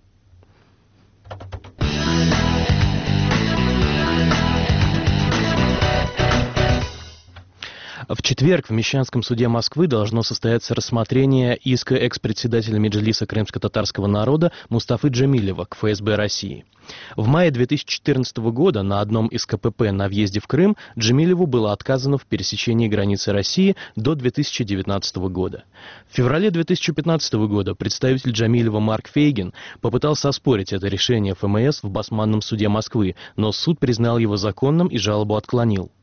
В четверг в Мещанском суде Москвы должно состояться рассмотрение иска экс-председателя Меджлиса крымско-татарского народа Мустафы Джамилева к ФСБ России. В мае 2014 года на одном из КПП на въезде в Крым Джамилеву было отказано в пересечении границы России до 2019 года. В феврале 2015 года представитель Джамилева Марк Фейгин попытался оспорить это решение ФМС в Басманном суде Москвы, но суд признал его законным и жалобу отклонил.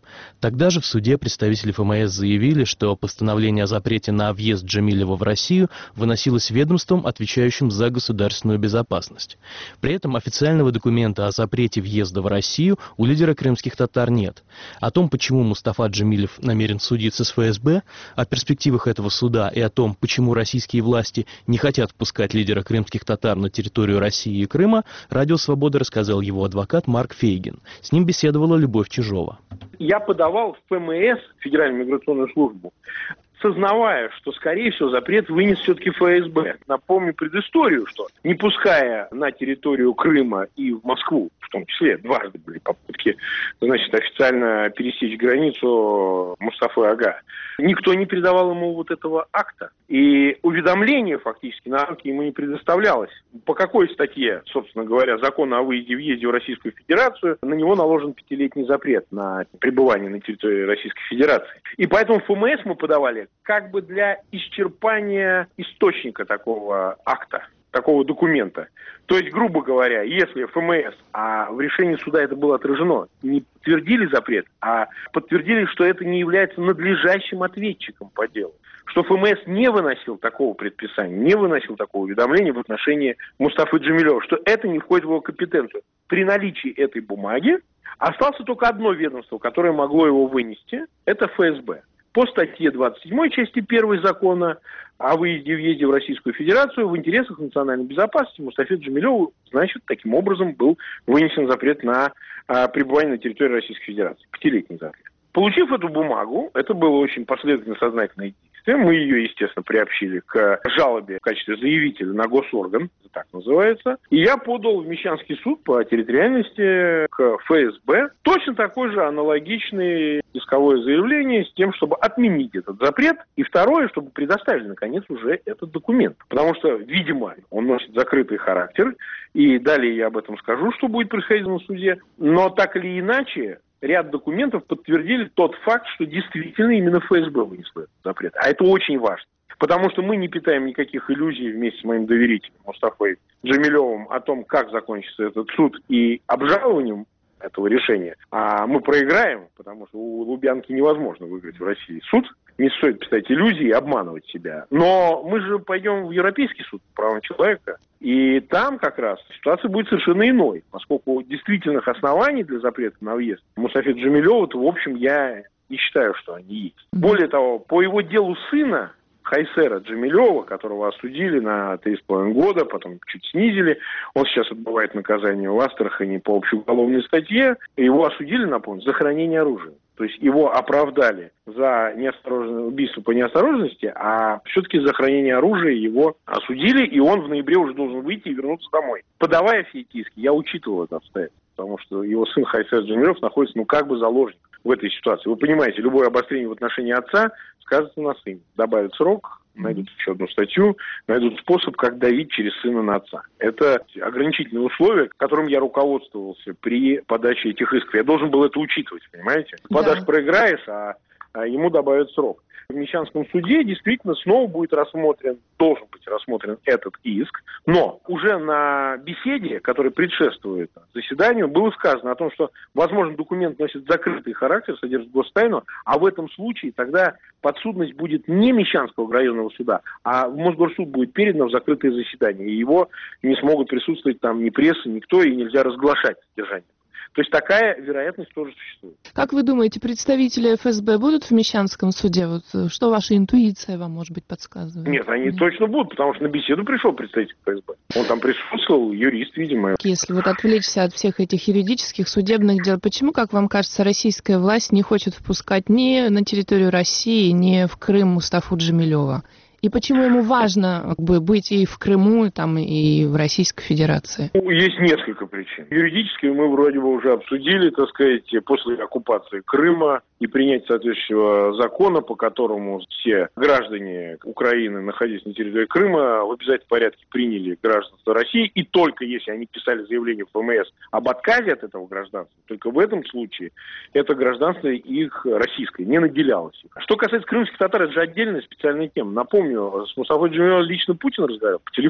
Тогда же в суде представители ФМС заявили, что постановление о запрете на въезд Джемилева в Россию выносилось ведомством, отвечающим за государственную безопасность. При этом официального документа о запрете въезда в Россию у лидера крымских татар нет. О том, почему Мустафа Джемилев намерен судиться с ФСБ, о перспективах этого суда и о том, почему российские власти не хотят впускать лидера крымских татар на территорию России и Крыма, Радио Свобода рассказал его адвокат Марк Фейгин. С ним беседовала Любовь Чижова. Я подавал в ФМС, Федеральную миграционную службу, сознавая, что, скорее всего, запрет вынес все-таки ФСБ. Напомню предысторию, что не пуская на территорию Крыма и в Москву, в том числе, дважды были попытки, значит, официально пересечь границу Мустафы Ага, никто не передавал ему вот этого акта. И уведомление фактически на руки ему не предоставлялось. По какой статье, собственно говоря, закона о выезде и въезде в Российскую Федерацию, на него наложен 5-летний запрет на пребывание на территории Российской Федерации. И поэтому в ФМС мы подавали как бы для исчерпания источника такого акта, такого документа. То есть, грубо говоря, если ФМС, а в решении суда это было отражено, не подтвердили запрет, а подтвердили, что это не является надлежащим ответчиком по делу, что ФМС не выносил такого предписания, не выносил такого уведомления в отношении Мустафы Джемилева, что это не входит в его компетенцию. При наличии этой бумаги осталось только одно ведомство, которое могло его вынести, это ФСБ. По статье 27 части 1 закона о выезде и въезде в Российскую Федерацию в интересах национальной безопасности Мустафе Джемилеву, значит, таким образом был вынесен запрет на пребывание на территории Российской Федерации. 5-летний запрет. Получив эту бумагу, это было очень последовательно сознательное действие. Мы ее, естественно, приобщили к жалобе в качестве заявителя на госорган, так называется. И я подал в Мещанский суд по территориальности к ФСБ точно такое же аналогичное исковое заявление с тем, чтобы отменить этот запрет. И второе, чтобы предоставили, наконец, уже этот документ. Потому что, видимо, он носит закрытый характер. И далее я об этом скажу, что будет происходить на суде. Но так или иначе, ряд документов подтвердили тот факт, что действительно именно ФСБ вынесло этот запрет. А это очень важно. Потому что мы не питаем никаких иллюзий вместе с моим доверителем Мустафой Джемилевым о том, как закончится этот суд и обжалованием этого решения. А мы проиграем, потому что у Лубянки невозможно выиграть в России суд. Не стоит писать иллюзии и обманывать себя. Но мы же пойдем в Европейский суд по правам человека. И там как раз ситуация будет совершенно иной. Поскольку действительных оснований для запрета на въезд Мустафе Джемилеву, то, в общем, я не считаю, что они есть. Более того, по его делу сына, Хайсера Джемилева, которого осудили на 3,5 года, потом чуть снизили. Он сейчас отбывает наказание в Астрахани по общеуголовной статье. Его осудили, напомню, за хранение оружия. То есть его оправдали за неосторожное убийство по неосторожности, а все-таки за хранение оружия его осудили, и он в ноябре уже должен выйти и вернуться домой. Подавая все эти иски, я учитывал это обстоятельство, потому что его сын Хайсер Джемилев находится, как бы заложник в этой ситуации. Вы понимаете, любое обострение в отношении отца сказывается на сыне. Добавят срок, найдут еще одну статью, найдут способ, как давить через сына на отца. Это ограничительные условия, которым я руководствовался при подаче этих исков. Я должен был это учитывать, понимаете? Подашь, проиграешь, а ему добавят срок. В Мещанском суде действительно снова будет должен быть рассмотрен этот иск, но уже на беседе, которая предшествует заседанию, было сказано о том, что, возможно, документ носит закрытый характер, содержит гостайну, а в этом случае тогда подсудность будет не Мещанского районного суда, а в Мосгорсуд будет передано в закрытое заседание, и его не смогут присутствовать там ни пресса, никто, и нельзя разглашать содержание. То есть такая вероятность тоже существует. Как вы думаете, представители ФСБ будут в Мещанском суде? Вот что ваша интуиция вам, может быть, подсказывает? Нет, они точно будут, потому что на беседу пришел представитель ФСБ. Он там присутствовал, юрист, видимо. Если вот отвлечься от всех этих юридических, судебных дел, почему, как вам кажется, российская власть не хочет впускать ни на территорию России, ни в Крым Мустафу Джемилева? И почему ему важно быть и в Крыму, и в Российской Федерации? Есть несколько причин. Юридически мы вроде бы уже обсудили, так сказать, после оккупации Крыма и принятия соответствующего закона, по которому все граждане Украины, находясь на территории Крыма, в обязательном порядке приняли гражданство России, и только если они писали заявление в ФМС об отказе от этого гражданства, только в этом случае это гражданство их российское не наделялось. Что касается крымских татар, это же отдельная специальная тема. Напомню, с Мустафой Джемилевым лично Путин разговаривал по телефону.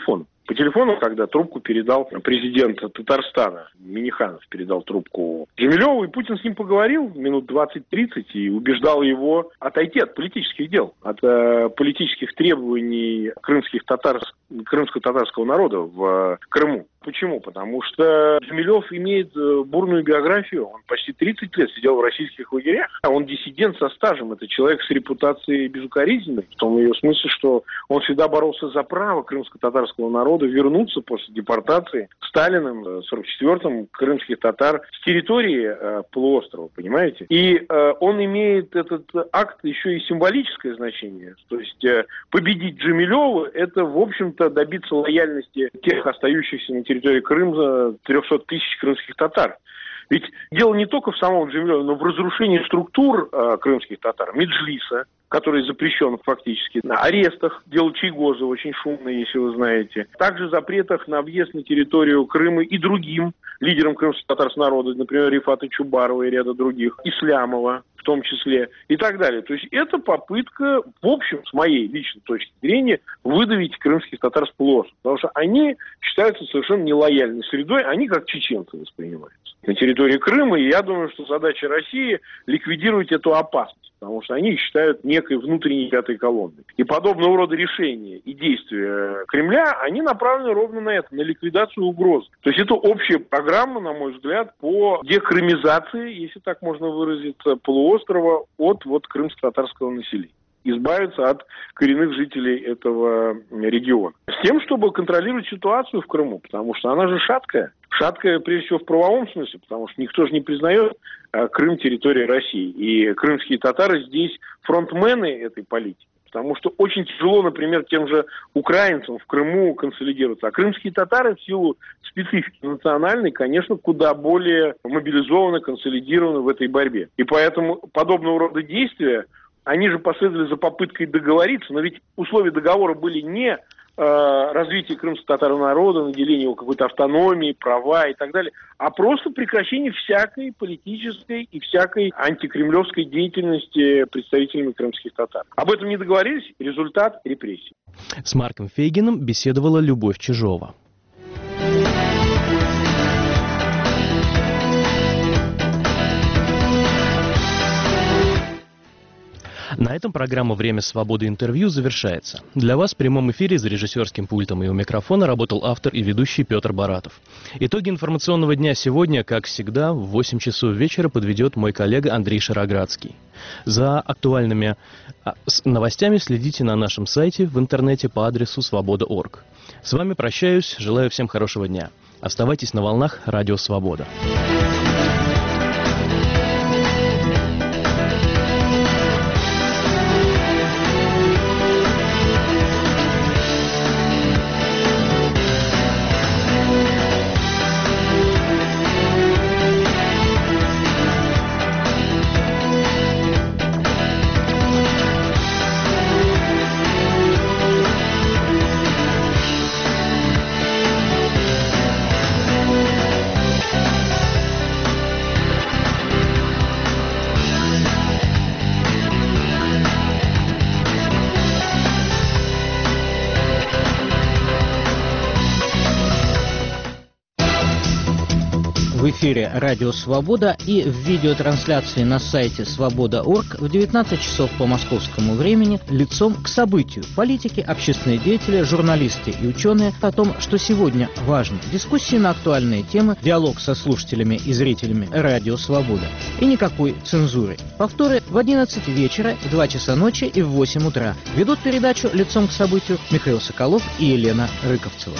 по телефону, когда трубку передал президент Татарстана. Миниханов передал трубку Джемилеву, и Путин с ним поговорил минут 20-30 и убеждал его отойти от политических дел, от политических требований крымско-татарского народа в Крыму. Почему? Потому что Джемилев имеет бурную биографию. Он почти 30 лет сидел в российских лагерях. Он диссидент со стажем. Это человек с репутацией безукоризненной. В том ее смысле, что он всегда боролся за право крымско-татарского народа вернуться после депортации Сталиным в 1944-м крымских татар с территории полуострова, понимаете? И он имеет этот акт еще и символическое значение. То есть победить Джемилева – это, в общем-то, добиться лояльности тех остающихся на территории Крыма 300 тысяч крымских татар. Ведь дело не только в самом Джемилеве, но в разрушении структур крымских татар, Меджлиса, который запрещен фактически, на арестах, дело Чайгоза очень шумное, если вы знаете. Также запретах на въезд на территорию Крыма и другим лидерам крымско-татарского народа, например, Рифата Чубарова и ряда других, Ислямова в том числе, и так далее. То есть это попытка, в общем, с моей личной точки зрения, выдавить крымских татар с полуострова. Потому что они считаются совершенно нелояльной средой, они как чеченцы воспринимаются на территории Крыма, и я думаю, что задача России ликвидировать эту опасность, потому что они их считают некой внутренней пятой колонной. И подобного рода решения и действия Кремля, они направлены ровно на это, на ликвидацию угроз. То есть это общая программа, на мой взгляд, по декрымизации, если так можно выразиться, полуострова от крымско-татарского населения. Избавиться от коренных жителей этого региона. С тем, чтобы контролировать ситуацию в Крыму, потому что она же шаткая. Шаткая, прежде всего, в правовом смысле, потому что никто же не признает Крым территорией России. И крымские татары здесь фронтмены этой политики. Потому что очень тяжело, например, тем же украинцам в Крыму консолидироваться. А крымские татары в силу специфики национальной, конечно, куда более мобилизованы, консолидированы в этой борьбе. И поэтому подобного рода действия, они же последовали за попыткой договориться, но ведь условия договора были не развитие крымско-татарского народа, наделение его какой-то автономией, права и так далее, а просто прекращение всякой политической и всякой антикремлевской деятельности представителями крымских татар. Об этом не договорились, результат – репрессий. С Марком Фейгиным беседовала Любовь Чижова. На этом программа «Время свободы. Интервью» завершается. Для вас в прямом эфире за режиссерским пультом и у микрофона работал автор и ведущий Петр Баратов. Итоги информационного дня сегодня, как всегда, в 8 часов вечера подведет мой коллега Андрей Шароградский. За актуальными новостями следите на нашем сайте в интернете по адресу свобода.орг. С вами прощаюсь, желаю всем хорошего дня. Оставайтесь на волнах Радио Свобода. В эфире Радио Свобода и в видеотрансляции на сайте свобода.орг в 19 часов по московскому времени лицом к событию. Политики, общественные деятели, журналисты и ученые о том, что сегодня важно. Дискуссии на актуальные темы, диалог со слушателями и зрителями Радио Свобода. И никакой цензуры. Повторы в 11 вечера, в 2 часа ночи и в 8 утра. Ведут передачу лицом к событию Михаил Соколов и Елена Рыковцева.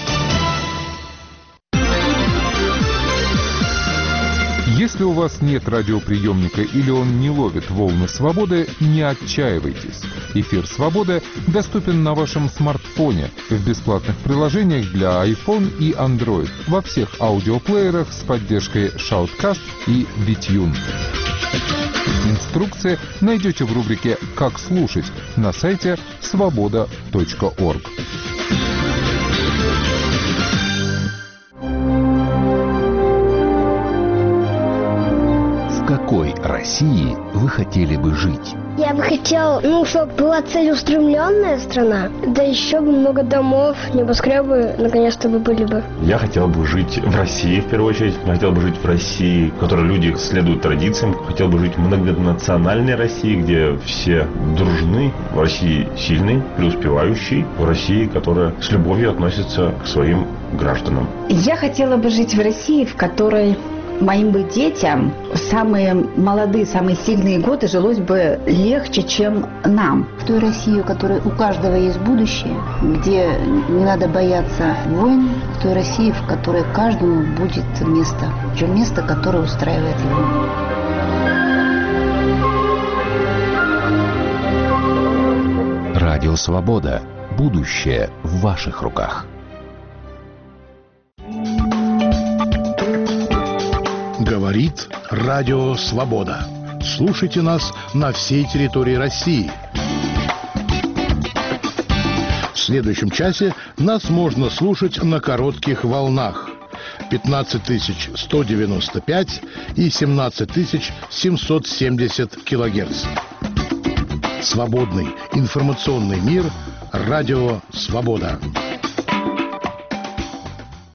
Если у вас нет радиоприемника или он не ловит волны свободы, не отчаивайтесь. Эфир «Свобода» доступен на вашем смартфоне в бесплатных приложениях для iPhone и Android во всех аудиоплеерах с поддержкой Shoutcast и VTune. Инструкции найдете в рубрике «Как слушать» на сайте svoboda.org. В какой России России вы хотели бы жить? Я бы хотел, чтобы была целеустремленная страна, да еще бы много домов, небоскребы наконец-то бы были бы. Я хотел бы жить в России, в первую очередь. Я хотел бы жить в России, в которой люди следуют традициям. Хотел бы жить в многонациональной России, где все дружны. В России сильной, преуспевающей. В России, которая с любовью относится к своим гражданам. Я хотела бы жить в России, в которой моим бы детям в самые молодые, самые сильные годы жилось бы легче, чем нам. В той России, в которой у каждого есть будущее, где не надо бояться войн, в той России, в которой каждому будет место, причем место, которое устраивает его. Радио «Свобода». Будущее в ваших руках. Говорит Радио Свобода. Слушайте нас на всей территории России. В следующем часе нас можно слушать на коротких волнах 15195 и 17770 килогерц. Свободный информационный мир. Радио Свобода.